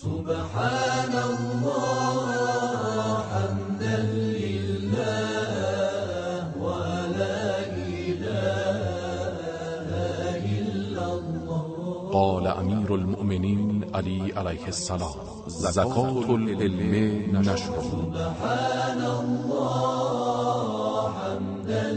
سبحان الله حمدا لله ولا إله إلا الله. قال امیر المؤمنین علی علیه السلام: زکات العلم نشر. سبحان الله حمدا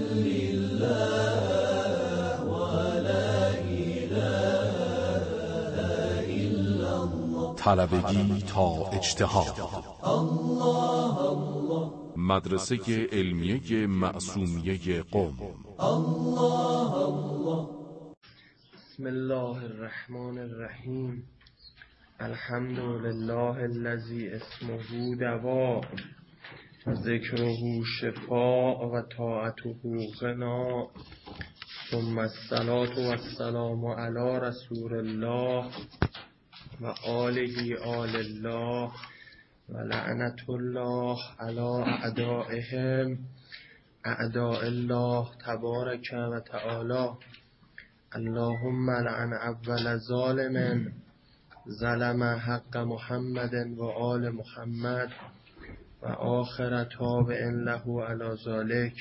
لله ولا إله إلا الله. طلبگی تا اجتهاد. الله الله. مدرسه علمیه معصومیه قم. الله الله. بسم الله الرحمن الرحیم. الحمد لله الذی اسمه دواء و ذکره شفاء و طاعته غنا، ثم الصلاة و السلام علی رسول الله و آله آل الله و لعنت الله علی اعدائهم اعداء الله تبارک و تعالی. اللهم لعن اول ظالم ظلم حق محمد و آل محمد و آخر تابع له علی ذلك.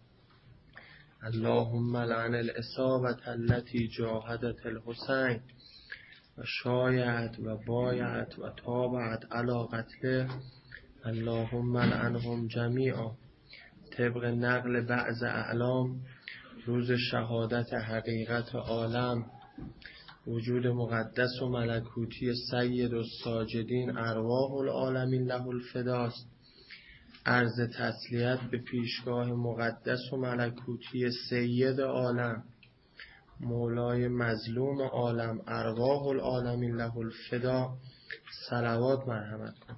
اللهم لعن الاصابة التي جاهدت الحسین و شایعت و بایعت و تابعت علی قتله. اللهم لعنهم جمیعا. طبق نقل بعض اعلام، روز شهادت حقیقت عالم، وجود مقدس و ملکوتی سید الساجدین ارواح العالمین له الفداست، عرض تسلیت به پیشگاه مقدس و ملکوتی سید عالم، مولای مظلوم عالم ارواح العالمین له الفدا، صلوات مرحمت کن.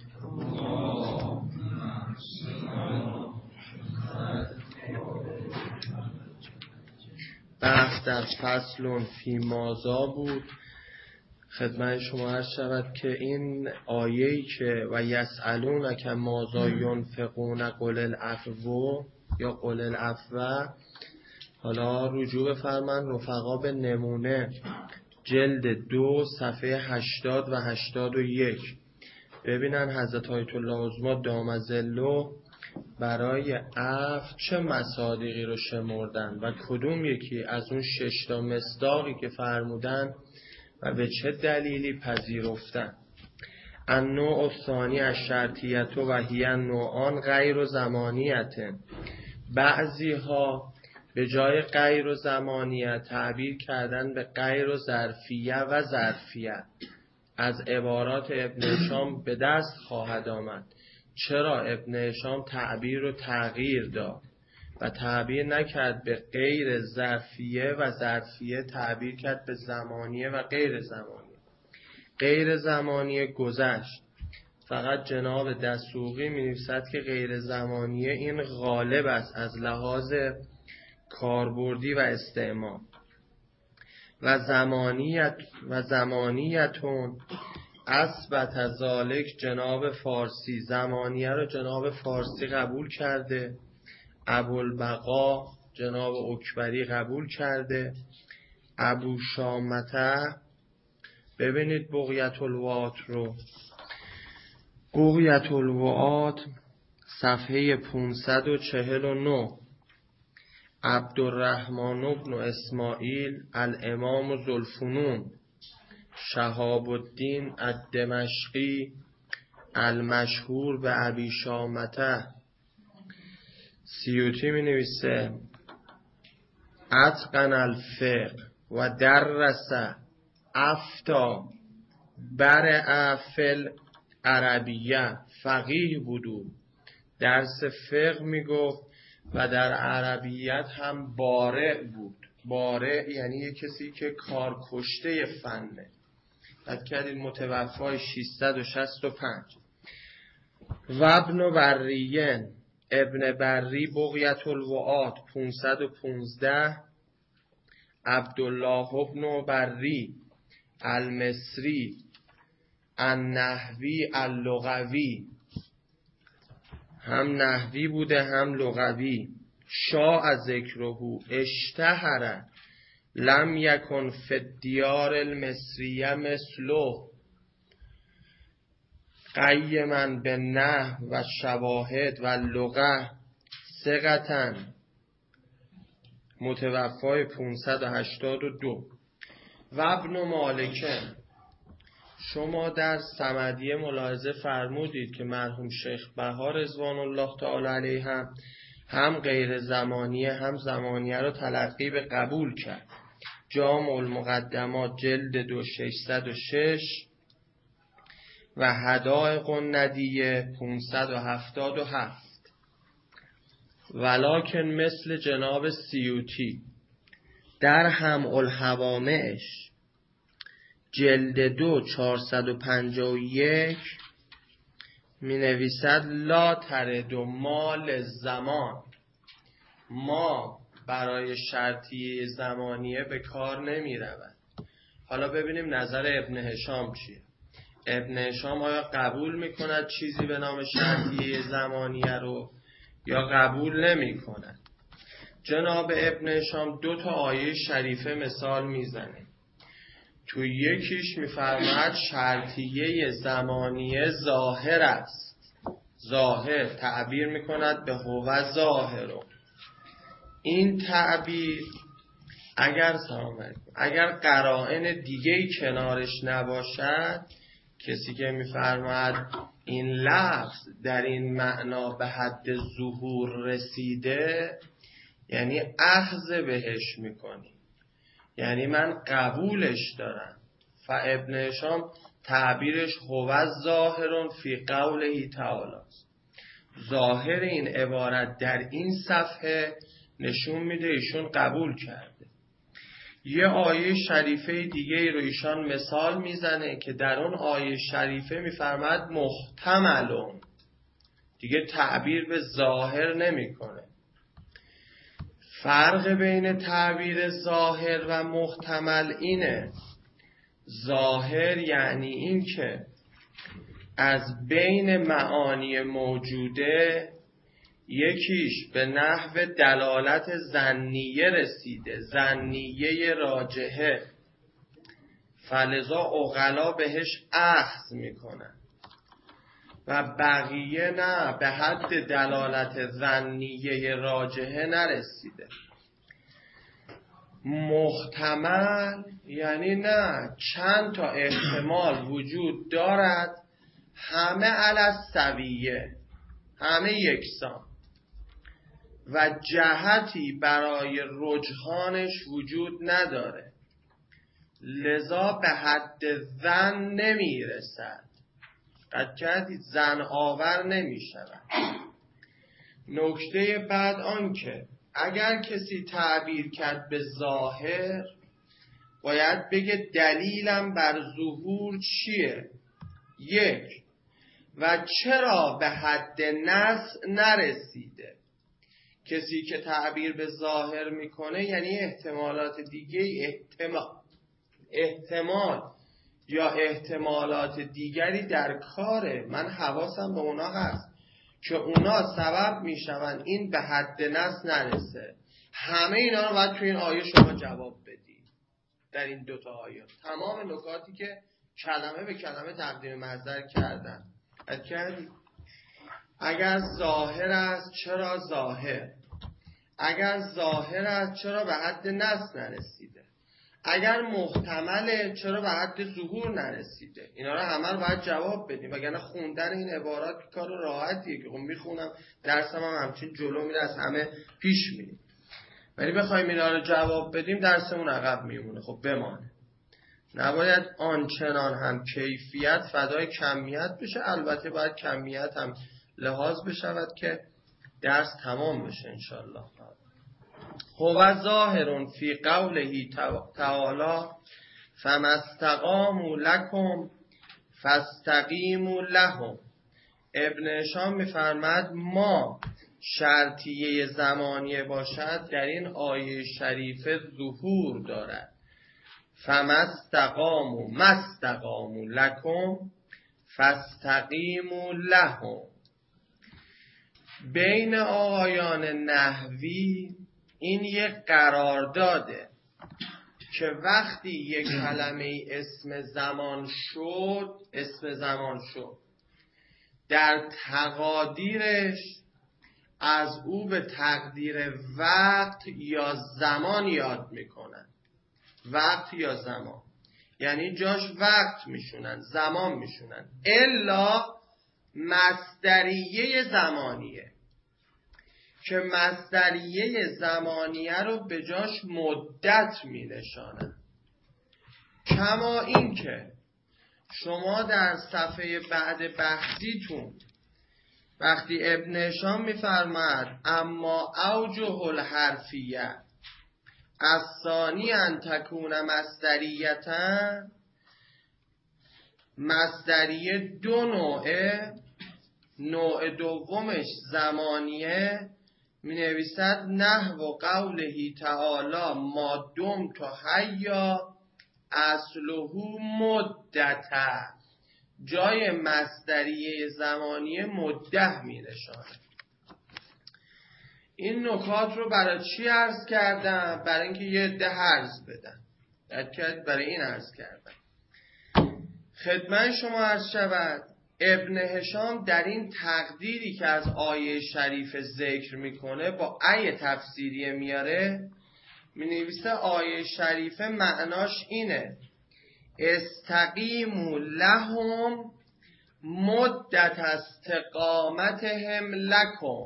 بحث در فصل فی ماذا بود. خدمت شما عرض شود که این آیه‌ای که و یسألونک ماذا ینفقون قل العفو یا قل العفو، حالا رجوع فرمان رفقا به نمونه جلد 2 صفحه 80 و 81 ببینن حضرت آیت الله عظمی دام ظله برای عفو چه مصادیقی رو شمردن و کدوم یکی از اون 6 تا مصداقی که فرمودن و به چه دلیلی پذیرفتن. النوع الثانی الشرطیت و هی نوعان غیر و زمانیت. بعضی ها به جای غیر و زمانیت تعبیر کردن به غیر و ظرفیه و ظرفیت. از عبارات ابن هشام به دست خواهد آمد چرا ابن هشام تعبیر رو تغییر داد و تعبیر نکرد به غیر ظرفیه و ظرفیه، تعبیر کرد به زمانیه و غیر زمانیه. غیر زمانیه گذشت. فقط جناب دسوقی می نویسد که غیر زمانیه این غالب است از لحاظ کاربردی و استعمال. و زمانیتون اثبت ذالک جناب فارسی. زمانیه رو جناب فارسی قبول کرده، ابوالبقا جناب اکبری قبول کرده، ابو شامته ببینید بغیت الوعات رو، بغیت الوعات صفحه 549. عبدالرحمن بن اسماعیل الامام ذوالفنون شهاب الدین الدمشقی المشهور به ابی شامته. سیوطی می نویسه اتقن الفقه و درس افتا برع فل عربیه. فقیه بودو، درس فقه می گفت و در عربیت هم بارع بود. بارع یعنی یک کسی که کارکشته فنه. قد کردید متوفای 665. و ابن بریین ابن بری بغیت الوعات 515. عبدالله ابن بری المصری النحوی اللغوی، هم نحوی بوده هم لغوی. شاء ذکره اشتهر لم یکن فی الدیار المصریه مثله. قیما به نحو و شواهد و لغه ثقة متوفای 582. و ابن مالکن، شما در صمدیه ملاحظه فرمودید که مرحوم شیخ بها رضوان الله تعالی علیه هم غیر زمانیه هم زمانیه رو تلقی به قبول کرد. جامع المقدمات جلد 2 606 و حدائق الندیه 577. ولکن مثل جناب سیوطی در همع الحوامش جلد 2 451 می نویسد لا ترد مال زمان، ما برای شرطیه زمانیه به کار نمی رود. حالا ببینیم نظر ابن هشام چیه. ابن هشام آیا قبول می کند چیزی به نام شرطیه زمانیه رو یا قبول نمی کند؟ جناب ابن هشام 2 آیه شریفه مثال میزنه. تو یکیش میفرماید شرطیه زمانیه ظاهر است. ظاهر تعبیر میکند به هو ظاهر. این تعبیر اگر قرائن دیگه‌ای کنارش نباشد، کسی که میفرماید این لفظ در این معنا به حد ظهور رسیده، یعنی اخذ بهش میکنی، یعنی من قبولش دارم. ابن هشام تعبیرش هو ظاهر فی قوله تعالی. ظاهر این عبارت در این صفحه نشون میده ایشون قبول کرده. یه آیه شریفه دیگه رو ایشان مثال میزنه که در اون آیه شریفه میفرماید محتملون، دیگه تعبیر به ظاهر نمیکنه. فرق بین تعبیر ظاهر و محتمل اینه. ظاهر یعنی این که از بین معانی موجوده یکیش به نحو دلالت ظنیه رسیده، ظنیه راجحه، فلذا عقلا بهش اخذ میکنن، و بقیه نه، به حد دلالت ظنیه راجحه نرسیده. محتمل یعنی نه، چند تا احتمال وجود دارد، همه علی السویه، همه یکسان و جهتی برای رجحانش وجود نداره، لذا به حد ظن نمیرسد، قد ظن آور نمیشود. نکته بعد آنکه اگر کسی تعبیر کرد به ظاهر، باید بگه دلیلم بر ظهور چیه؟ یک، و چرا به حد نص نرسیده. کسی که تعبیر به ظاهر میکنه یعنی احتمالات دیگه، احتمال یا احتمالات دیگری در کاره، من حواسم به اونا هست که اونا سبب میشون این به حد نص نرسه. همه اینا رو باید توی این آیه شما جواب بدید. در این 2 آیه تمام نکاتی که کلمه به کلمه تقدیم مصدر کردن. اگر ظاهر است چرا ظاهر؟ اگر ظاهر است چرا به حد نص نرسیده؟ اگر محتمله چرا به حد ظهور نرسیده؟ اینا رو همه رو باید جواب بدیم، وگرنه خوندن این عبارات کار راحتیه که میخونم درسم هم همچین جلو میره، از همه پیش میریم. ولی بخوایم اینا رو جواب بدیم درسمون عقب میمونه. خب بمانه. نباید آنچنان هم کیفیت فدای کمیت بشه، البته باید کمیت هم لحاظ بشود که درس تمام بشه انشالله. هو ظاهر فی قوله تعالی فما استقاموا لکم فاستقیموا لهم. ابن هشام میفرماد ما شرطیه زمانیه باشد در این آیه شریفه ظهور دارد. فما استقاموا لکم فاستقیموا لهم. بین آقایان نحوی این یک قرارداده که وقتی یک کلمه اسم زمان شد در تقادیرش از او به تقدیر وقت یا زمان یاد میکنن. وقت یا زمان یعنی جاش وقت میشونن، زمان میشونن، الا مصدریه زمانیه که مصدریه زمانیه رو به جاش مدت مینشانن. کما این که شما در صفحه بعد بحثیتون وقتی ابن هشام میفرماد اما اوجه الحرفیه از ثانی ان تکون مصدریتا، مصدریه دو نوعه، نوع دومش زمانیه، می نویسد نحو قوله تعالی ما دمت حیا اصله مدته، جای مصدریه زمانیه مدت می نشانه. این نکات رو برای چی عرض کردم؟ برای اینکه یه عده حرز بدن، برای این عرض کردم خدمت شما عرض شود. ابن هشام در این تقدیری که از آیه شریف ذکر میکنه با ای تفسیریه میاره، می نویسه آیه شریف معناش اینه استقیموا لهم مدت استقامتهم لکم،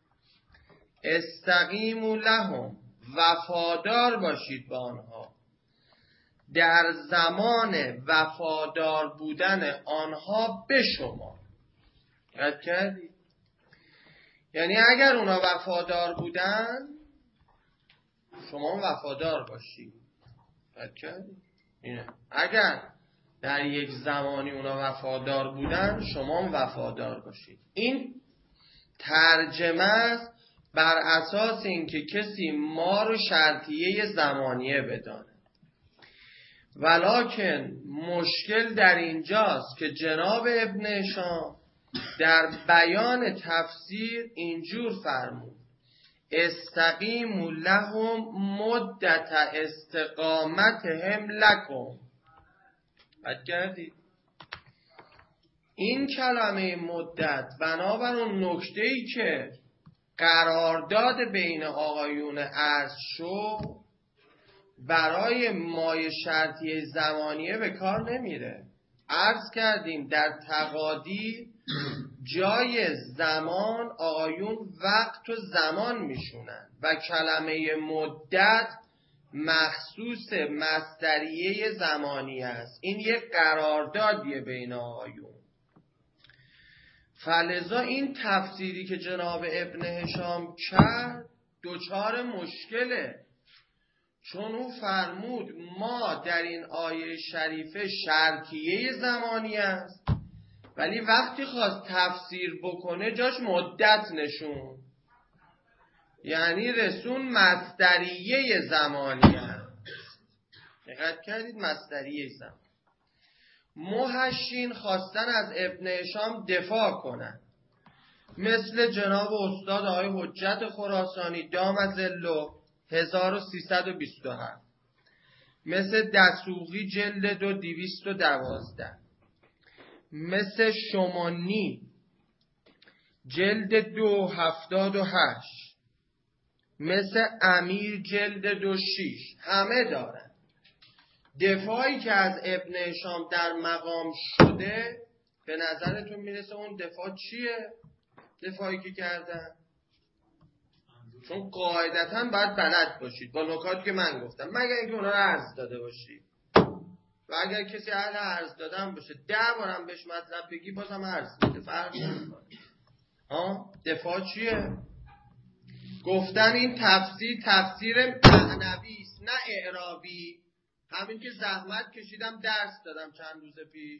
استقیموا لهم، وفادار باشید با آنها در زمان وفادار بودن آنها به شما. یاد کردی؟ یعنی اگر اونا وفادار بودن شما وفادار باشید. یاد کردی؟ اینه. اگر در یک زمانی اونا وفادار بودن شما وفادار باشید. این ترجمه است بر اساس اینکه کسی ما رو شرطیه زمانیه بدانه. ولکن مشکل در اینجاست که جناب ابن هشام در بیان تفسیر اینجور فرمود استقیموا لهم مدت استقامتهم لکم. بد کردید؟ این کلمه مدت بنابر اون نکته‌ای که قرارداد بین آقایون عرض شد برای مایه شرطی زمانیه به کار نمیره. عرض کردیم در تقادیر جای زمان آقایون وقت و زمان میشونن و کلمه مدت مخصوص مصدریه زمانی است. این یک قراردادیه بین آقایون. فلذا این تفسیری که جناب ابن هشام کرد دوچار مشکله، چون او فرمود ما در این آیه شریفه شرطیه زمانی است، ولی وقتی خواست تفسیر بکنه جاش مدت نشون، یعنی رسون مصدریه زمانی است. دقت کردید؟ مصدریه زمان. محشین خواستن از ابن هشام دفاع کنن، مثل جناب استاد آقای حجت خراسانی دام ظله 1327، مثل دسوقی جلد 212، مثل شمانی جلد 278، مثل امیر جلد 26، همه دارن. دفاعی که از ابن هشام در مقام شده به نظرتون میرسه اون دفاع چیه؟ دفاعی که کردن؟ چون قاعدتا باید بلد باشید با نکاتی که من گفتم، مگر اینکه اونا رو عرض داده باشید. و اگر کسی اهل عرض دادن باشه 10 بارم بهش مطلب بگی بازم عرض میده، فرق نمیکنه. دفاع چیه؟ گفتن این تفسیر معنوی است نه اعرابی. همین که زحمت کشیدم درس دادم چند روز پیش.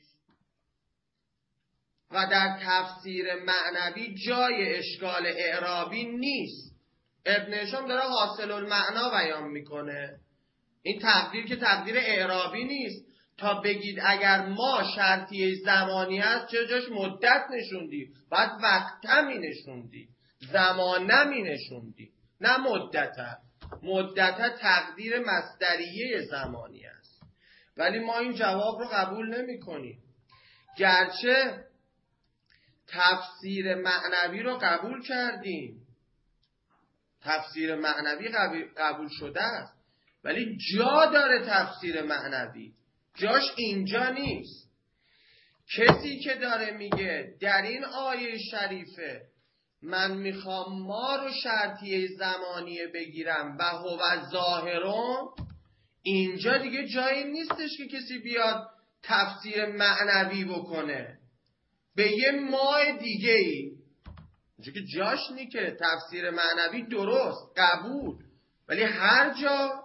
و در تفسیر معنوی جای اشکال اعرابی نیست. ابن هشام داره حاصل المعنا بیان میکنه. این تقدیر که تقدیر اعرابی نیست تا بگید اگر ما شرطیه زمانی هست چه جاش مدت نشوندی، بعد وقت می نشوندی، زمان نمی نشوندی، نه مدت. مدت تقدیر مصدریه زمانی است. ولی ما این جواب رو قبول نمی کنیم. گرچه تفسیر معنوی رو قبول کردیم، تفسیر معنوی قبول شده است، ولی جا داره تفسیر معنوی، جاش اینجا نیست. کسی که داره میگه در این آیه شریفه من میخوام ما رو شرطیه زمانیه بگیرم و هو ظاهرون، اینجا دیگه جایی نیستش که کسی بیاد تفسیر معنوی بکنه به یه ماه دیگه ای. اینجا که جاش نی که تفسیر معنوی درست قبول، ولی هر جا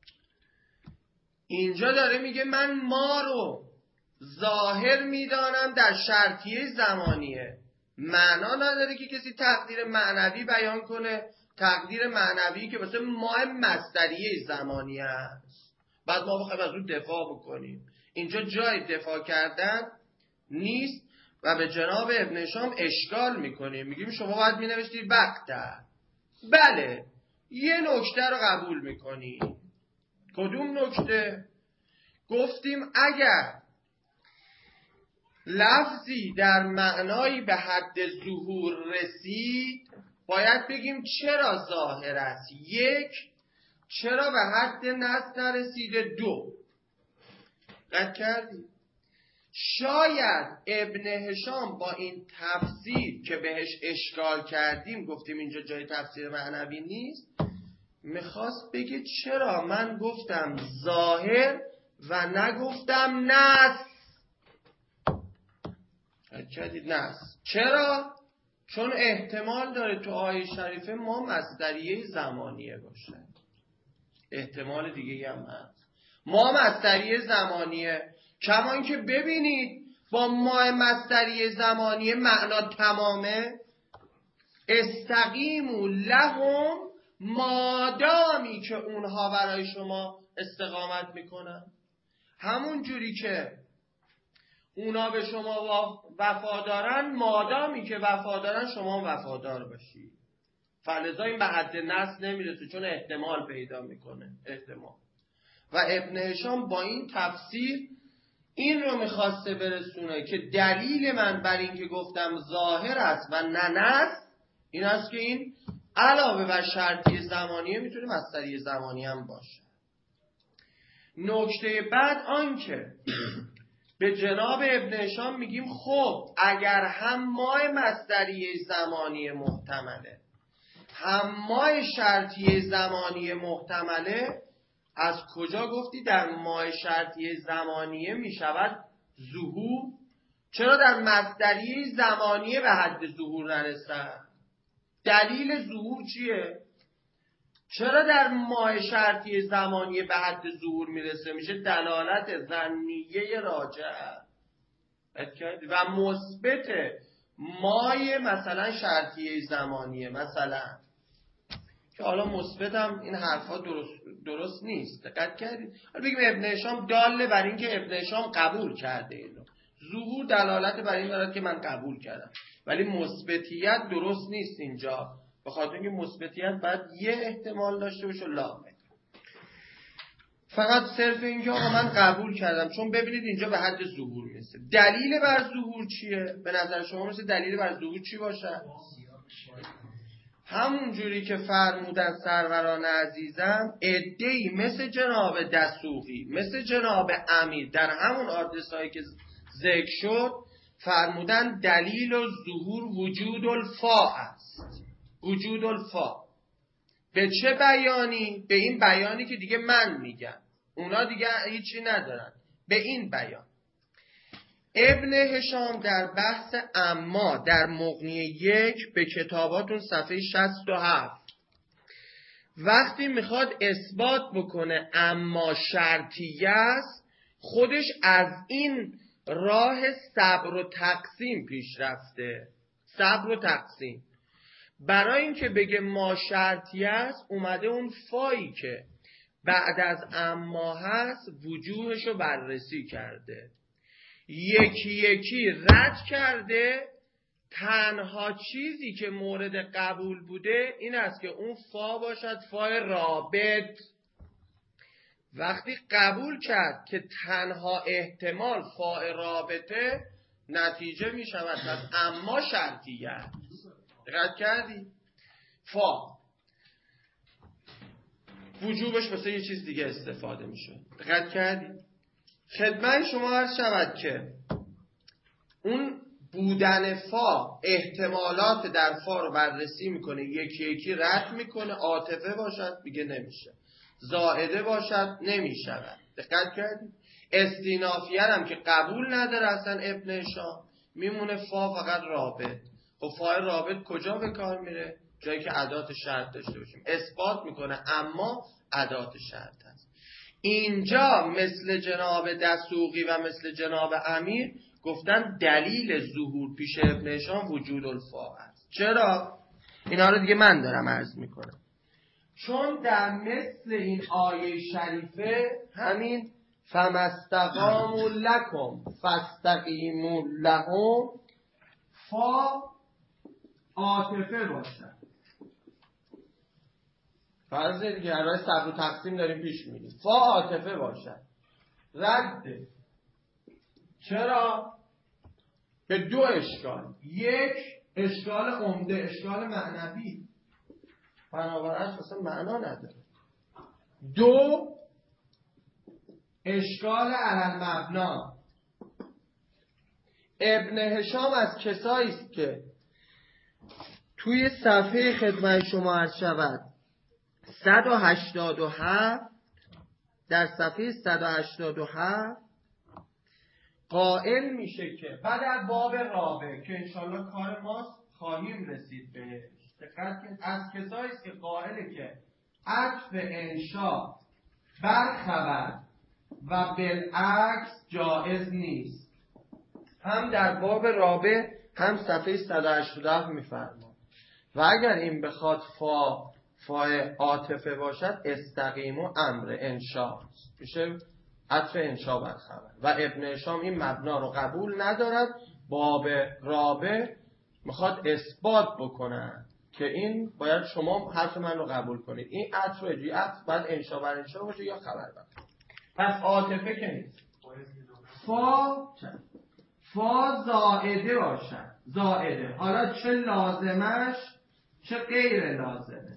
اینجا داره میگه من ما رو ظاهر میدانم در شرطیه زمانیه. معنا نداره که کسی تقدیر معنوی بیان کنه، تقدیر معنوی که واسه ماه مصدریه زمانی است، بعد ما بخوایم از اون دفاع بکنیم. اینجا جای دفاع کردن نیست و به جناب ابن هشام اشکال میکنیم، میگیم شما باید مینوشتید وقته. بله یه نکته رو قبول میکنیم. کدوم نکته؟ گفتیم اگر لفظی در معنایی به حد ظهور رسید باید بگیم چرا ظاهر است، یک، چرا به حد نص نرسیده، دو. قد کردیم شاید ابن هشام با این تفسیر که بهش اشکال کردیم، گفتیم اینجا جای تفسیر معنوی نیست، میخواست بگه چرا من گفتم ظاهر و نگفتم نص. کردید نص. چرا؟ چون احتمال داره تو آیه شریفه ما مصدریه زمانیه باشه، احتمال دیگه هم هست ما مصدریه زمانیه. کمان که ببینید با ما مصدریه زمانیه معنا تمامه. استقیموا لهم مادامی که اونها برای شما استقامت میکنن، همون جوری که اونا به شما وفادارن، مادامی که وفادارن شما وفادار باشید. فلذا این به حد نص نمیرسه چون احتمال پیدا میکنه، احتمال. و ابن هشام با این تفسیر این رو میخواسته برسونه که دلیل من بر این که گفتم ظاهر است و نه نص این است که این علاوه بر شرطی زمانیه میتونه مصدری زمانی هم باشه. نکته بعد آنکه به جناب ابن هشام میگیم خب اگر هم مای مصدری زمانی محتمله هم مای شرطی زمانی محتمله، از کجا گفتی در مای شرطی زمانیه میشود ظهور؟ چرا در مصدری زمانیه به حد ظهور نرسد؟ دلیل ظهور چیه؟ چرا در ماه شرطی زمانی به حد ظهور میرسه؟ میشه دلالت ظنیه راجعه و مثبت مای مثلا شرطی زمانیه، مثلا که حالا مثبت هم این حرفا درست نیست. دقت کردید؟ حالا بگیم ابن هشام داله بر این که ابن هشام قبول کرده اینو. ظهور دلالت بر این دارد که من قبول کردم، ولی مثبتیت درست نیست اینجا، به خاطر اینکه مثبتیت باید یه احتمال داشته باشه لامه. فقط صرف اینکه آقا من قبول کردم، چون ببینید اینجا به حد ظهور میرسه. دلیل بر ظهور چیه؟ به نظر شما مثل دلیل بر ظهور چی باشه؟ همون جوری که فرمودن سروران عزیزم، عده‌ای مثل جناب دسوقی، مثل جناب امیر در همون آدرسایی که ذکر شد فرمودن دلیل و ظهور وجود الفا است. وجود الفا به چه بیانی؟ به این بیانی که دیگه من میگم، اونا دیگه هیچی ندارن، به این بیان. ابن هشام در بحث اما در مغنی 1 به کتاباتون صفحه 67 وقتی میخواد اثبات بکنه اما شرطیه است، خودش از این راه صبر و تقسیم پیش رفته. صبر و تقسیم برای اینکه بگه ما شرطیه است، اومده اون فایی که بعد از اما هست وجوهشو بررسی کرده، یکی یکی رد کرده. تنها چیزی که مورد قبول بوده این است که اون فا باشد فای رابط. وقتی قبول کرد که تنها احتمال فای رابطه، نتیجه می شود پس اما شرطیه. دقت کردی؟ فا وجوبش مثل یه چیز دیگه استفاده میشه. دقت کردی؟ خدمت شما عرض شود که اون بودن فا احتمالات در فا رو بررسی میکنه، یکی یکی رد میکنه. عاطفه باشد میگه نمیشه، زائده باشد نمیشود. دقت کردی؟ استینافیه هم که قبول نداره اصلا ابن هشام، میمونه فا فقط رابط. خب فا رابط کجا به کار میره؟ جایی که ادات شرط داشته باشیم. اثبات میکنه اما ادات شرط هست. اینجا مثل جناب دسوقی و مثل جناب امیر گفتن دلیل ظهور پیش ابن هشام وجود الفا است. چرا؟ اینا رو دیگه من دارم عرض میکنم. چون در مثل این آیه شریفه همین فمستقاموا لکم فاستقیموا لهم فا عاطفه باشد. فرض دیگه برای صبر و تقسیم داریم پیش میریم. فا عاطفه باشد. رده. چرا؟ به دو اشکال. یک اشکال عمده، اشکال معنوی، بنابراین اصلا معنا نداره. دو اشکال علی المبنا. ابن هشام از کسایی است که توی صفحه خدمت شما عرض شود 187 در صفحه 187 قائل میشه که بعد از باب رابع که انشالله کار ماست خواهیم رسید بهش، دقت کنید، از کسایی است که قائله که عطف انشا بر خبر و بالعکس جائز نیست. هم در باب رابع هم صفحه 187 میفرما و اگر این بخواد فای عاطفه باشد استقیم و امر انشا میشه عطف انشا بر خبر. و ابن هشام این مبنا رو قبول ندارد. باب رابع میخواد اثبات بکنن که این باید شما حرف من رو قبول کنید، این عطف رجی عطف باید انشا بر انشا باشه یا خبر بر. پس عاطفه که نیست. فا زائده باشد. زائده حالا چه لازمش چه غیر لازمه.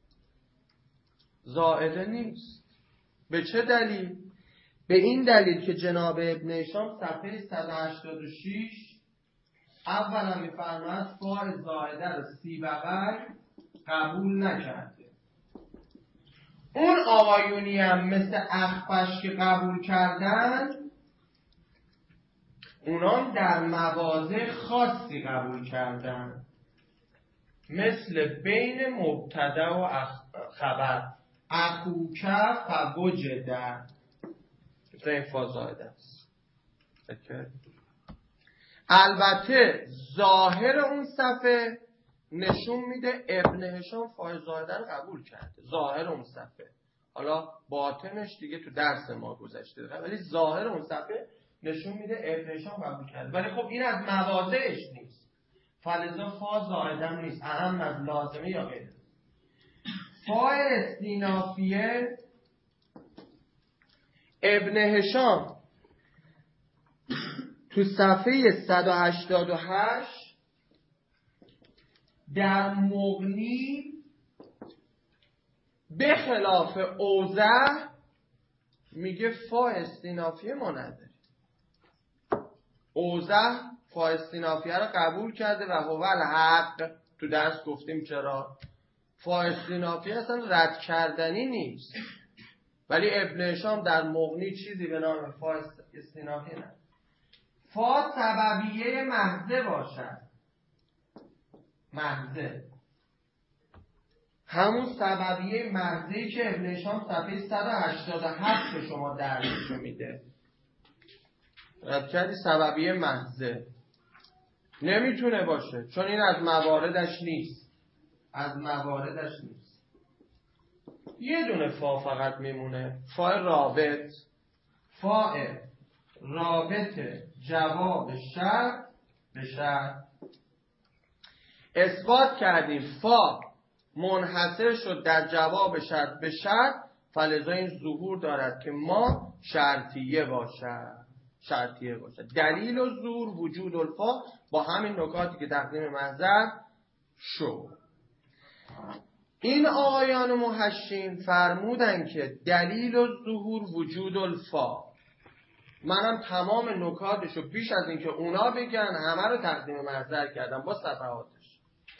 زائده نیست. به چه دلیل؟ به این دلیل که جناب ابن هشام صفحه 186 اولا میفرماید فاء زائده رو سیبوی قبول نکرده. اون آقایونی هم مثل اخفش که قبول کردن، اونان در مواضع خاصی قبول کردن، مثل بین مبتدا و خبر اخوک فوجد، مثل این فازاده است. البته ظاهر اون صفحه نشون میده ابن هشام فازاده رو قبول کرده. ظاهر اون صفحه، حالا باطنش دیگه تو درس ما گذشته، ولی ظاهر اون صفحه نشون میده ابن هشام قبول کرده. ولی خب این از مواضعش نیست، فلذا فا زائده نیست، اهم از لازمه یا غیره. فا استینافیه ابن هشام تو صفحه 188 در مغنی به خلاف اوضح میگه فا استینافیه ما نداریم. اوضح فا استینافیه رو قبول کرده و هو الحق. تو درس گفتیم چرا فا استینافیه اصلا رد کردنی نیست، ولی ابن هشام در مغنی چیزی به نام فا استینافیه نداره. فا سببیه محضه باشد. محضه همون سببیه محضه‌ای که ابن هشام صفحه 187 به شما درسشو میده. رد کردی؟ سببیه محضه نمیتونه باشه چون این از مواردش نیست. از مواردش نیست. یه دونه فا فقط میمونه، فا رابط. فا رابط جواب شرط به شرط. اثبات کردیم فا منحصر شد در جواب شرط به شرط، فلذا این ظهور دارد که ما شرطیه باشد. شرطیه باشه. دلیل و ظهور وجود الفا با همین نکاتی که تقدیم محضر شو. این آقایان محشین فرمودن که دلیل و ظهور وجود الفا. منم تمام نکاتشو بیش از اینکه اونا بگن همه رو تقدیم محضر کردم با صفحاتش.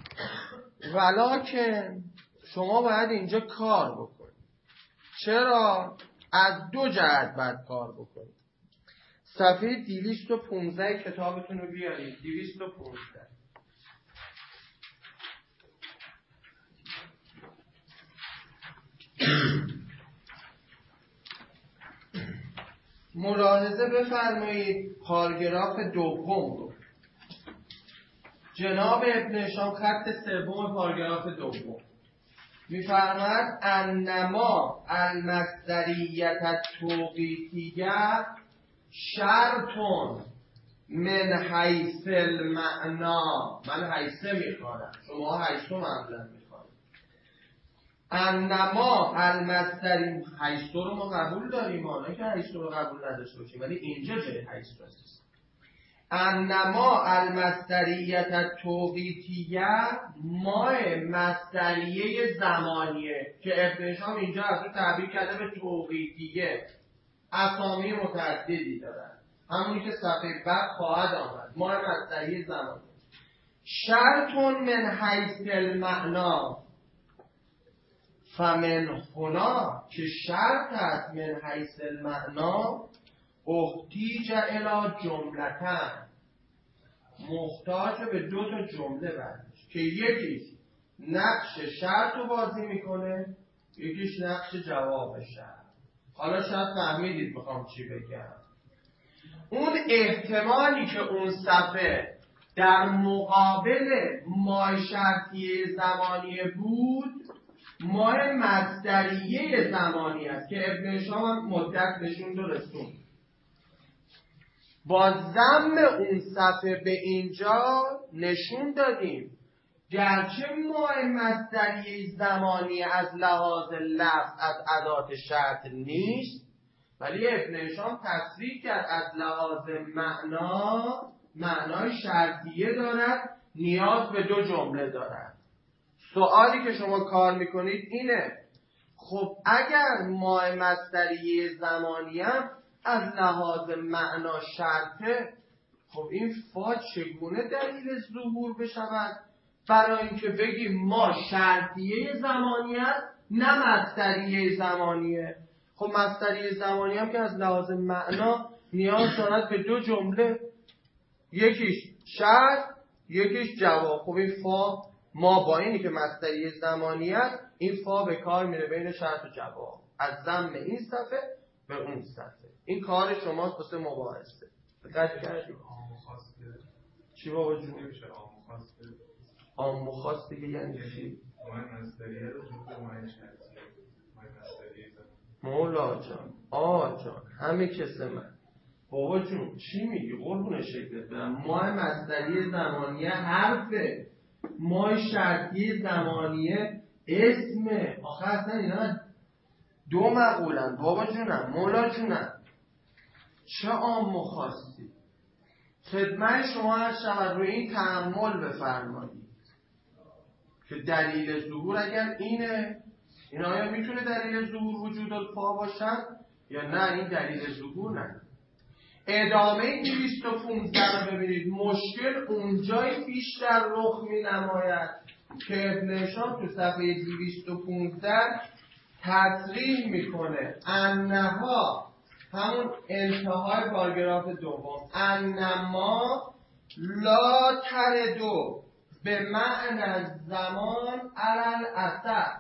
ولکن شما باید اینجا کار بکنید. چرا؟ از دو جهت باید کار بکنید. صفحه 215 کتابتون رو بیارید. 215. ملاحظه بفرمایید پاراگراف دوم رو. جناب ابن هشام خط سوم پاراگراف دوم میفرماید انما المصدریت التوقیفیه شرطون من حیث المعنا. من حیثه میخوانم، شما حیثو معمولا میخوانم. انما المصدری حیثو رو ما قبول داریم، نه که حیثو رو قبول نداشته باشیم، ولی اینجا جای حیثو هست. انما المصدریت التوقیفیه مای مصدریه زمانیه که ابن هشام اینجا از اون تعبیر کرده به توقیفیه. اسامی متعددی دارن، همونی که صفحه بعد خواهد آمد. مای مصدریه زمانیه. شرطون من حیث المعنا فمن هنا که شرط هست من حیث المعنا احتیج الی جملتن، محتاج به دو تا جمله بعدش که یکیش نقش شرط رو بازی میکنه، یکیش نقش جواب شرط. حالا شاید فهمیدید میخوام چی بگم. اون احتمالی که اون صفحه در مقابل مای شرطیه زمانیه بود، مای مصدریه زمانی است که ابن هشام هم مدت نشون و رسون. با ضم اون صفحه به اینجا نشون دادیم گرچه مای مصدریه زمانی از لحاظ لفظ از ادات شرط نیست، ولی ابن هشام تصریح کرد از لحاظ معنای شرطیه دارد، نیاز به دو جمله دارد. سوالی که شما کار میکنید اینه، خب اگر مای مصدریه زمانی هم از لحاظ معنا شرطه، خب این فا چگونه دلیل ظهور بشود؟ برای اینکه بگیم ما شرطیه زمانی است نه مصدریه زمانیه. خب مصدریه زمانی هم که از لحاظ معنا نیاز دارد به دو جمله، یکیش شرط یکیش جواب. خب این فا ما با اینی که مصدریه زمانی است، این فا به کار میره بین شرط و جواب، از ضم این صفحه به اون صفحه. این کار شماست واسه مباحثه. دقت کردید؟ چی بابا جون؟ عام و خاص دیگه یعنی چی؟ مولا جان، آه جان، همه کسه من. بابا جون چی میگی؟ قربون شکلت برم. ماه مصدریه زمانیه حرفه، ماه شرطیه زمانیه اسمه. آخه اصلا اینا دو مقولن بابا جونم، مولا جونم. چه عام و خاصی؟ خدمت شما هر شود روی این تأمل بفرمایید که دلیل ظهور اگر اینه، این آیا میتونه دلیل ظهور وجود الفا باشن یا نه؟ این دلیل ظهور نه. ادامه 215 رو ببینید. مشکل اونجای بیشتر رخ می نماید که ابن هشام تو صفحه 215 تصریح میکنه انها، همون انتهای پاراگراف دوم، انما لا تردو به معنی زمان علل اثر.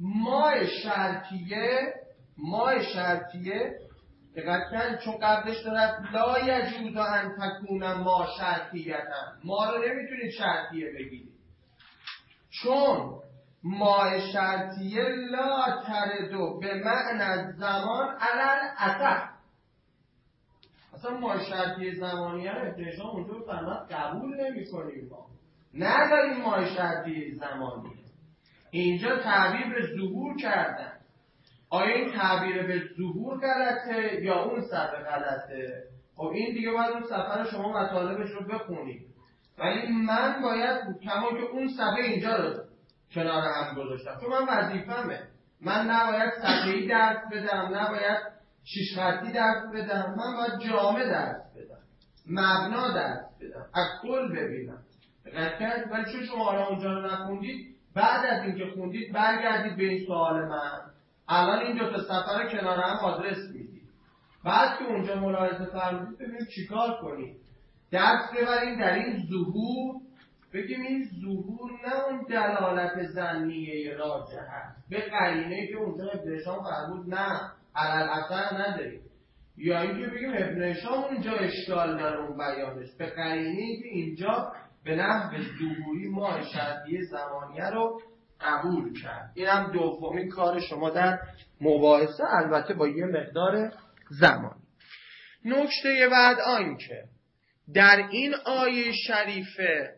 مای شرطیه دقت کن، چون قبلش دارد لا یجوز ان تکون ما شرطیتن، ما رو نمیتونید شرطیه بگیرید، چون ما شرطیه لا تردو به معنی زمان علل اثر. اصلا ما شرطیه زمانیه رو ابن هشام اونجور فرمد قبول نمی کنیم، ما نداریم ما شرطیه زمانیه. اینجا تعبیر به ظهور کردن. آیا این تعبیر به ظهور غلطه یا اون صفحه غلطه؟ خب این دیگه باید اون سفر شما مطالبش رو بخونید، ولی من باید کما که اون صفحه اینجا رو کنار هم گذاشتم، چون من وظیفمه. من نباید صفحه‌ای درس بدم، نباید 6 خطی درس بدم، من باید جامع درس بدم، مبنا درس بدم، از کل ببینم. ولی چون شما حالا اونجا رو نخوندید، بعد از اینکه خوندید برگردید به این سوال من. الان این دو تا صفحه رو کنار هم آدرس میدید، بعد که اونجا ملاحظه فرمودید ببینیم چیکار کنید. درس ببریم در این ظهور، بگیم این ظهور نه اون دلالت ظنیه راجح هست به قرینه‌ای که اونجا ابن هشام فرمود نه علل اثر نداریم، یا اینکه بگیم ابن هشام اونجا اشکال داره اون بیانش به قرینه‌ای که اینجا به نحو ظهوری ما شرطیه زمانیه رو قبول کرد. این هم دومین کار شما در مباحثه، البته با یه مقدار زمانی. نکته بعد آنکه در این آیه شریفه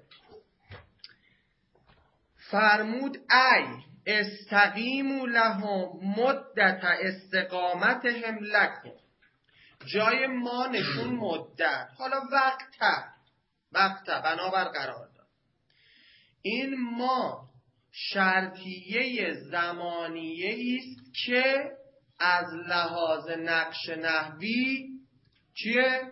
فرمود ای استقیموا لهم مدت استقامتهم لکم، جای ما نشون مدت، حالا وقت بنابر قرار داد. این ما شرطیه زمانیه است که از لحاظ نقش نحوی چیه؟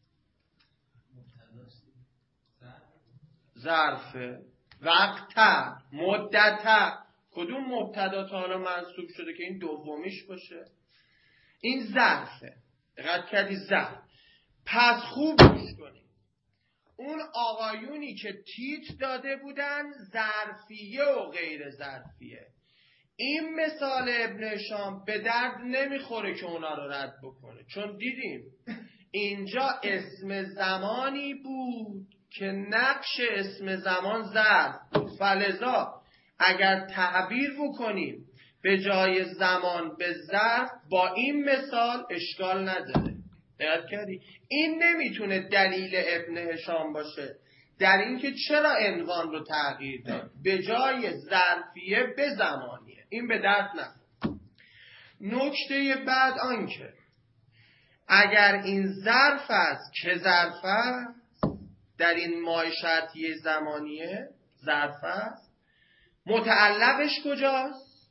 ظرفه. وقت مدت کدوم مبتدا تا حالا منصوب شده که این دومیش باشه؟ این ظرفه. دقت کردی؟ ظرف. پس خوب گوش کنید، اون آقایونی که تیتر داده بودن ظرفیه و غیر ظرفیه، این مثال ابن هشام به درد نمیخوره که اونا رو رد بکنه، چون دیدیم اینجا اسم زمانی بود که نقش اسم زمان ظرف بود، فلذا اگر تعبیر بکنیم به جای زمان به ظرف با این مثال اشکال نداره. دقت کردی؟ این نمیتونه دلیل ابن هشام باشه در اینکه چرا عنوان رو تغییر داد به جای ظرفیه به زمانیه، این به درد نخورد. نکته بعد آنکه اگر این ظرف است که ظرف است در این مای شرطیه زمانیه ظرف است، متعلقش کجاست؟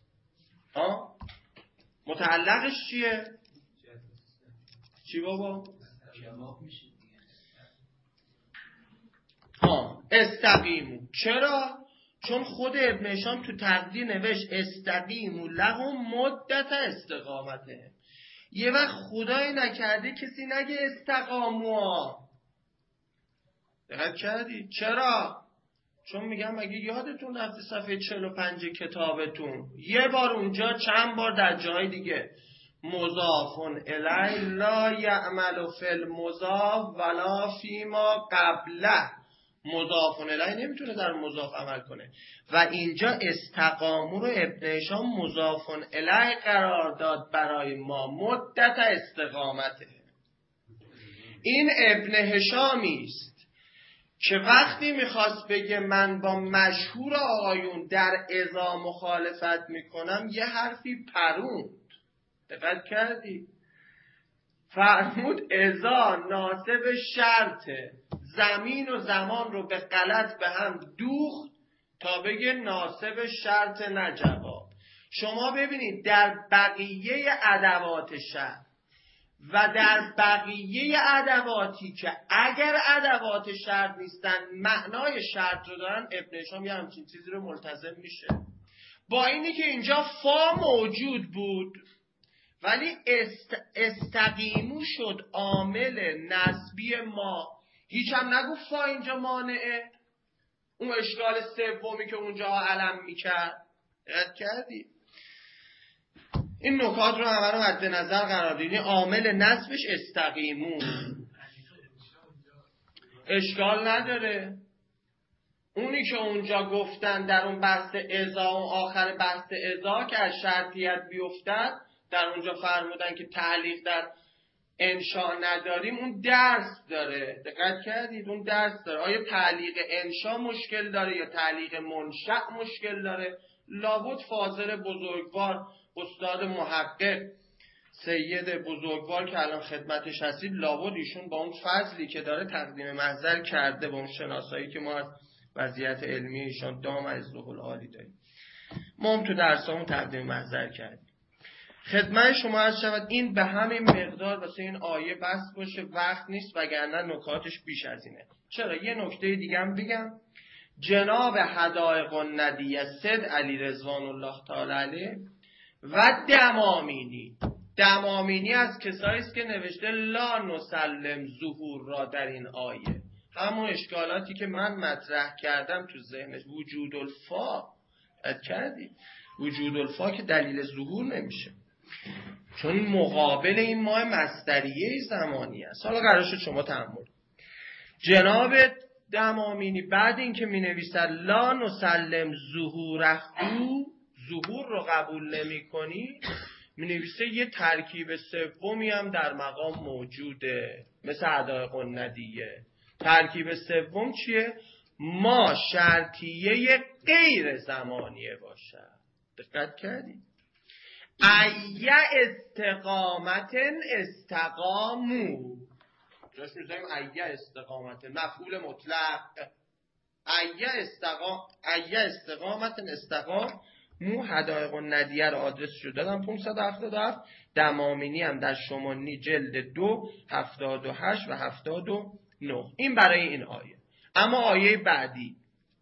متعلقش چیه؟ چی بابا؟ استقیمو. چرا؟ چون خود ابن هشام تو تقدیر نوشت استقیمو لهم مدت استقامته. یه وقت خدای نکرده کسی نگه استقاموا. دقت کردی؟ چرا؟ چون میگم اگه یادتون رفته صفحه 45 کتابتون یه بار اونجا چند بار در جای دیگه مضافون الی لا یعمل فی المضاف ولا فیما قبله، مضافون الی نمیتونه در مضاف عمل کنه و اینجا استقامو رو ابن هشام مضافون الی قرار داد برای ما مدت استقامته. این ابن هشامی است که وقتی میخواست بگه من با مشهور آقایون در اذا مخالفت میکنم یه حرفی پروند. دقت کردی؟ فرمود اذا ناسب شرطه، زمین و زمان رو به غلط به هم دوخت تا بگه ناسب شرط نجواب. شما ببینید در بقیه ادوات شرط و در بقیه ادواتی که اگر ادوات شرط نیستن معنای شرط رو دارن ابن هشام یه همچین چیزی رو ملتزم میشه. با اینی که اینجا فا موجود بود ولی استقیمو شد عامل نسبی ما، هیچ هم نگو فا اینجا مانعه، اون اشکال سومی که اونجا علم میکرد. رد کردی؟ این نکات رو همه رو مد نظر قرار دید. عامل نسبش استقیمو، اشکال نداره. اونی که اونجا گفتن در اون بحث ازا و آخر بحث ازا که از شرطیت بیفتد، در اونجا فرمودن که تعلیق در انشاء نداریم، اون درس داره. دقت کردید؟ اون درس داره. آیا تعلیق انشاء مشکل داره یا تعلیق منشأ مشکل داره؟ لابد فاضل بزرگوار استاد محقق سید بزرگوار که الان خدمتش هستید، لابد ایشون با اون فضلی که داره تقدیم محضر کرده، با اون شناسایی که ما از وضعیت علمی ایشان دام از ظهور عالی داریم. ما هم تو درسامون تقدیم محضر کردیم. خدمت شما عرض شود این به همین مقدار واسه این آیه بس باشه، وقت نیست وگرنه نکاتش بیش از اینه. چرا یه نکته دیگه هم بگم. جناب حدائق الندیه سید علی رضوان الله تعالی علیه و دمامینی از کسایی است که نوشته لا نسلم ظهور را در این آیه. همون اشکالاتی که من مطرح کردم تو ذهنش، وجود الفا کردی، وجود الفا که دلیل ظهور نمیشه، چون مقابل این ماه مصدریه زمانی است. حالا قرار شد شما تأمل. جناب دمامینی بعد این که می نویسد لا نسلم ظهورهو، ظهور رو قبول نمی کنی، می نویسه یه ترکیب سومی هم در مقام موجوده مثل حدائق الندیه. ترکیب سوم چیه؟ ما شرطیه غیر زمانیه باشه. دقت کردید؟ ایه استقامت استقامو، جاش میذاریم ایه استقامت مفعول مطلق، ایه استقامت استقام مو. حدائق الندیه رو آدرس شد دادم 577. دمامینی هم در شمانی جلد 2 78 و 79. این برای این آیه. اما آیه بعدی،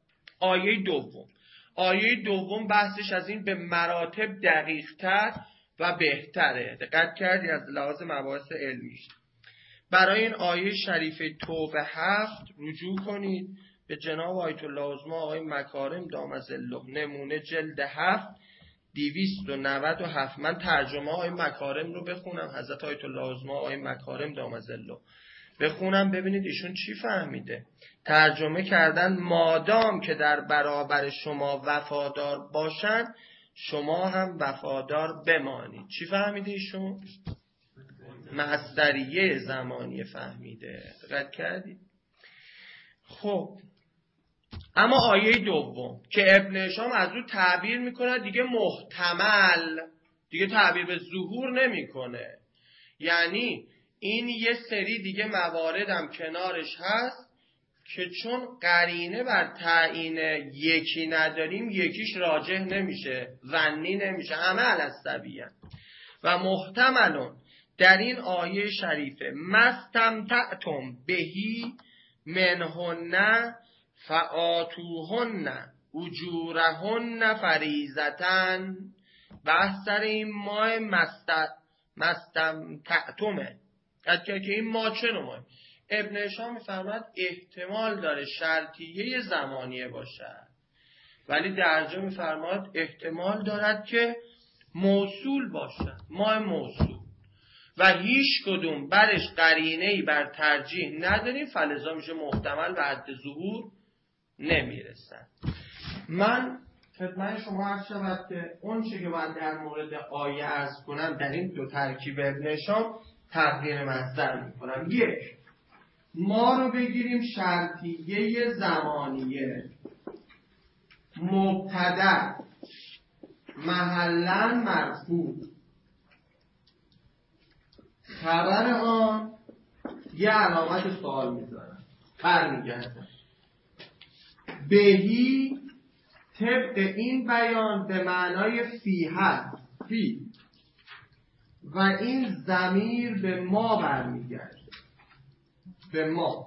آیه دوم بحثش از این به مراتب دقیق‌تر و بهتره. دقت کردی از لحاظ مباحث علمیش. برای این آیه شریفه توبه 7 رجوع کنید به جناب آیت الله عظما آقای مکارم دام ظله، نمونه جلد 7 297. من ترجمه آقای مکارم رو بخونم، حضرت آیت الله عظما آقای مکارم دام ظله بخونم ببینید ایشون چی فهمیده. ترجمه کردن مادام که در برابر شما وفادار باشن شما هم وفادار بمانید. چی فهمیده ایشون؟ مصدریه زمانی فهمیده. دقت کردید؟ خب اما آیه دوم که ابن هشام از او تعبیر میکنه دیگه محتمل، دیگه تعبیر به ظهور نمیکنه. یعنی این یه سری دیگه مواردم کنارش هست که چون قرینه بر تعیین یکی نداریم یکیش راجح نمیشه، ظنی نمیشه، همه علالسبیه. و محتملون در این آیه شریفه مستمتعتم بهی منهن فآتوهن اجورهن فریضتن. بحث سر این ماه مستمتعتمه که این ما چه نوعه؟ ابن هشام میفرماد احتمال داره شرطیه زمانیه باشد، ولی درجا میفرماد احتمال دارد که موصول باشد، ماه موصول، و هیچ کدوم برش قرینه‌ای بر ترجیح نداریم، فلذا میشه محتمل و حد ظهور نمیرسن. من خدمت شما عرض شود که اون چه که باید در مورد آیه عرض کنم در این دو ترکیب ابن هشام تقدیر مصدر میکنم. یک، ما رو بگیریم شرطیه زمانیه، مبتدا محلا مرفوع، خبر آن یه علامت سوال میذارم برمیگردم. بهی طبق این بیان به معنای فی هست، فی، و این ضمیر به ما برمیگرده، به ما.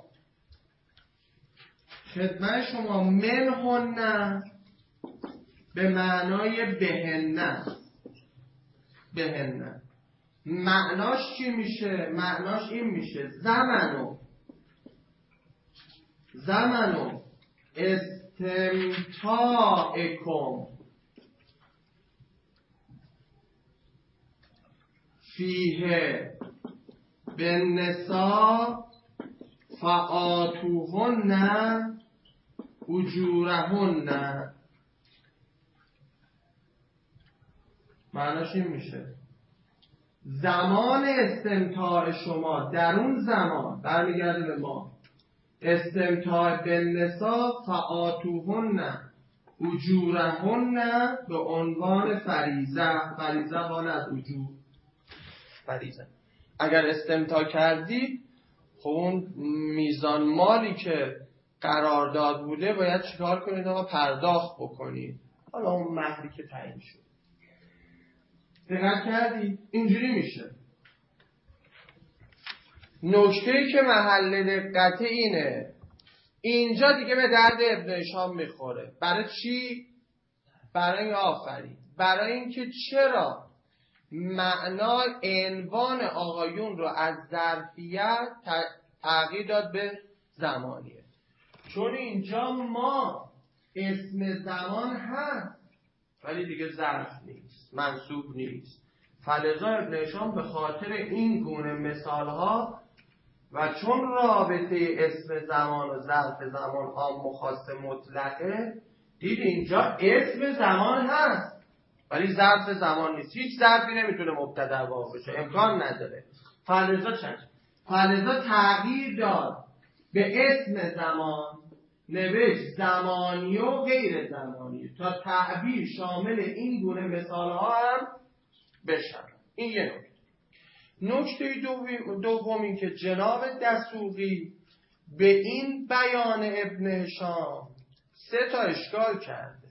خدمت شما منهن به معنای بهنن، بهنن معناش چی میشه؟ معناش این میشه زمنو استمتاعکم فیه بالنساء فآتوهن اجورهن. معناش این میشه زمان استمتاع شما در اون زمان برمیگرده به ما، استمتاع بالنساء فآتوهن اجورهن به عنوان فریضه، فریضه حال از اجور. فریضه. اگر استمتاع کردید خب اون میزان مالی که قرارداد بوده باید چیکار کنید؟ آقا پرداخت بکنید. حالا اون مهری که تعیین شد. دقت کردید؟ اینجوری میشه. نکته‌ای که محل دقت اینه، اینجا دیگه به درد ابن هشام میخوره. برای چی؟ برای آفرین. برای اینکه چرا معنا عنوان آقایون رو از ظرفیت تغییر داد به زمانیه. چون اینجا ما اسم زمان هست ولی دیگه ظرف نیست، منصوب نیست. فلذا ابن هشام به خاطر این گونه مثالها و چون رابطه اسم زمان و ظرف زمان عام و خاص مطلقه، دید اینجا اسم زمان هست ولی ظرف زمان نیست. هیچ ظرفی نمیتونه مبتدا واقع بشه، امکان نداره. فلذا تغییر داد به اسم زمان، نوشت زمانی و غیر زمانی تا تعبیر شامل این گونه مثال ها هم بشن. این یه نکته دومی که جناب دسوقی به این بیان ابن هشام 3 تا اشکال کرده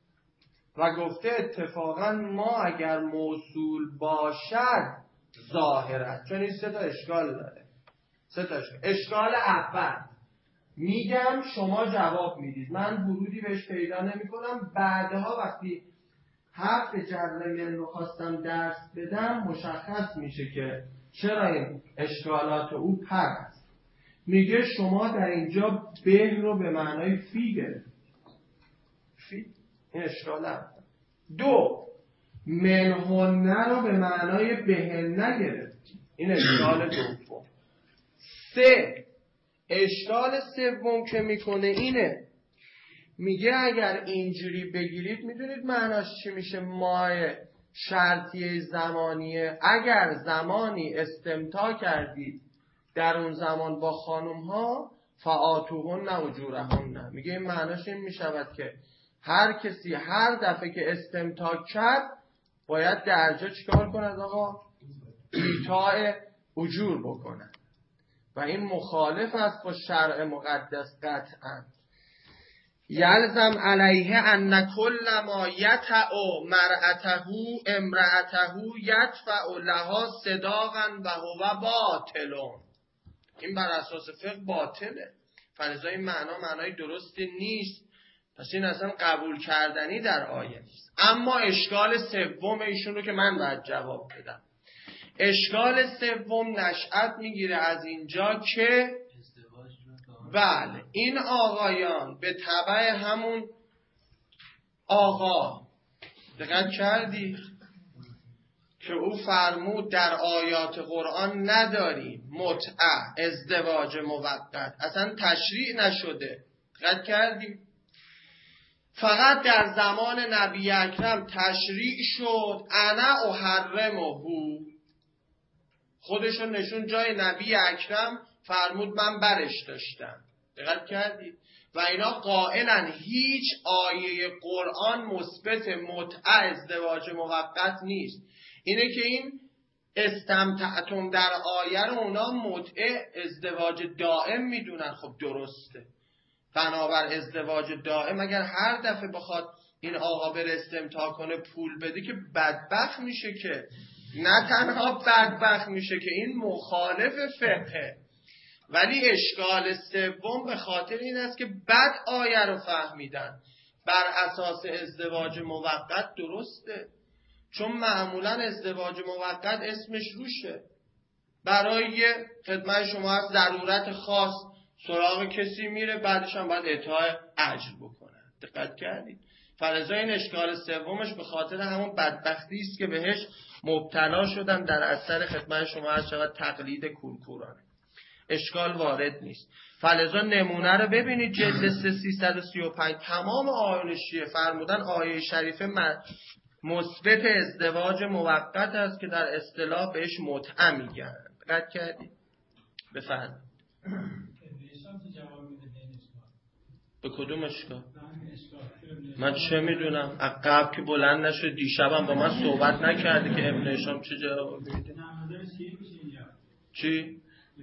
و گفته اتفاقا ما اگر موصول باشد ظاهرت، چون این 3 تا اشکال داره. 3 تا اشکال اول میگم شما جواب میدید، من ورودی بهش پیدا نمی کنم. بعدها وقتی حرف جزمی رو خواستم درس بدم مشخص میشه که چرا این اشکالات او هست. میگه شما در اینجا به رو به معنای فی گرفت. فی این اشکال اول. 2 منهن رو به معنای بهن گرفت. این اشکال دوم. 3 اشکال سوم که میکنه اینه، میگه اگر اینجوری بگیرید میدونید معناش چی میشه؟ مایه شرطیه زمانیه. اگر زمانی استمتاع کردید در اون زمان با خانم ها فآتوهن اجورهن، میگه این معناش این میشود که هر کسی هر دفعه که استمتاع کرد باید درجا چیکار کند آقا؟ ایتاء اجور بکند. و این مخالف است با شرع مقدس قطعا. یلزم علیه ان کل ما یطع مرأته امرأته یدفع لها صداقا و هو باطل. این بر اساس فقه باطله. فلذا این معنای درستی نیست. پس این اصلا قبول کردنی در آیه نیست. اما اشکال سوم ایشون رو که من باید جواب بدم. اشکال سوم نشأت میگیره از اینجا که بله این آقایان به تبع همون آقا، دقت کردید که او فرمود در آیات قرآن نداریم متعه ازدواج موقت، اصلا تشریع نشده. دقت کردید فقط در زمان نبی اکرم تشریع شد. انا احرمه، خودشون نشون جای نبی اکرم فرمود من برش داشتم. دقت کردید؟ و اینا قائلن هیچ آیه قرآن مثبت متعه ازدواج موقت نیست. اینه که این استمتعتم در آیه رو اونا متعه ازدواج دائم میدونن. خب درسته، بنابر ازدواج دائم اگر هر دفعه بخواد این آقا بره استمتاع کنه پول بده که بدبخت میشه، که نه تنها بدبخت میشه که این مخالف فقهه. ولی اشکال سوم به خاطر این است که بد آیه رو فهمیدن. بر اساس ازدواج موقت درسته، چون معمولا ازدواج موقت اسمش روشه. برای خدمت شما از ضرورت خاص سراغ کسی میره، بعدش هم باید اعطای اجر بکنه. دقت کردید؟ فلذا این اشکال سومش به خاطر همون بدبختی است که بهش مبتلا شدن در اثر خدمت شما از شود تقلید کورکورانه. اشکال وارد نیست. فلذا نمونه رو ببینید جلد 335 تمام آیون شیعه فرمودن آیه شریفه مثبت ازدواج موقت است که در اصطلاح بهش متعه میگن. دقت کردید؟ بفرمایید. به کدوم اشکال؟ من چه میدونم؟ عقب که بلند نشد دیشبم با من صحبت نکردی که ابن هشام چه جواب میده؟ چی؟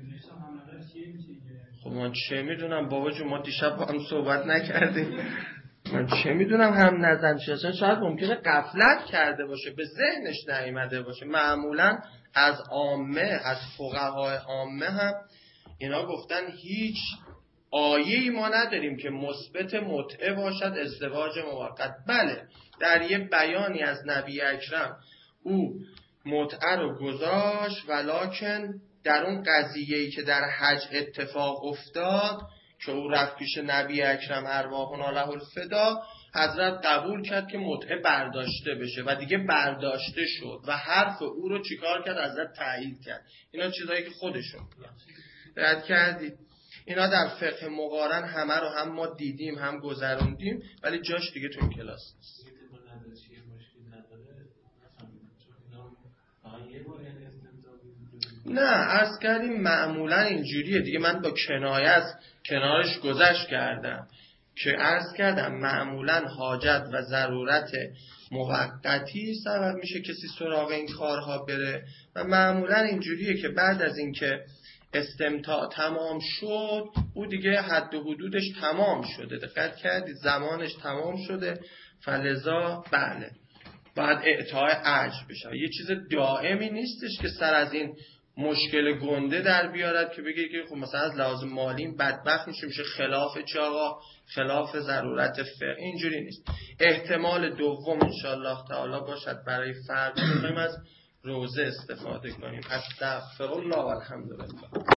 خب من چه میدونم بابا جون، ما دیشب با هم صحبت نکردیم، من چه میدونم هم نظر چه، شاید ممکنه غفلت کرده باشه، به ذهنش نیامده باشه. معمولا از عامه، از فقهای عامه هم اینا گفتن هیچ آیه‌ای ما نداریم که مثبت متعه باشد ازدواج موقت. بله در یه بیانی از نبی اکرم او متعه رو گذاشت، ولکن در اون قضیه‌ای که در حج اتفاق افتاد که او رفت پیش نبی اکرم ارواحنا له الفدا، حضرت قبول کرد که متعه برداشته بشه و دیگه برداشته شد و حرف او رو چیکار کرد؟ حضرت تایید کرد. اینا چیزایی که خودشون رد کردید. اینا در فقه مقارن همه رو هم ما دیدیم هم گذروندیم، ولی جاش دیگه تو این کلاس نیست. نه عرض کردیم معمولا اینجوریه دیگه. من با کنایه از کنارش گذشت کردم که عرض کردم معمولا حاجت و ضرورت موقتی سبب میشه کسی سراغ این کارها بره و معمولا اینجوریه که بعد از اینکه استمتاع تمام شد او دیگه حد و حدودش تمام شده، دقت کردید زمانش تمام شده، فلذا بله باید اعطای اجر بشه. یه چیز دائمی نیستش که سر از این مشکل گنده در بیارد که بگه که خب مثلا از لحاظ مالی بدبخت میشه خلاف چه آقا؟ خلاف ضرورت فقه. اینجوری نیست. احتمال دوم انشاءالله تعالی باشد برای فرد میخوایم از روزه استفاده کنیم. استغفرالله و الحمدلله.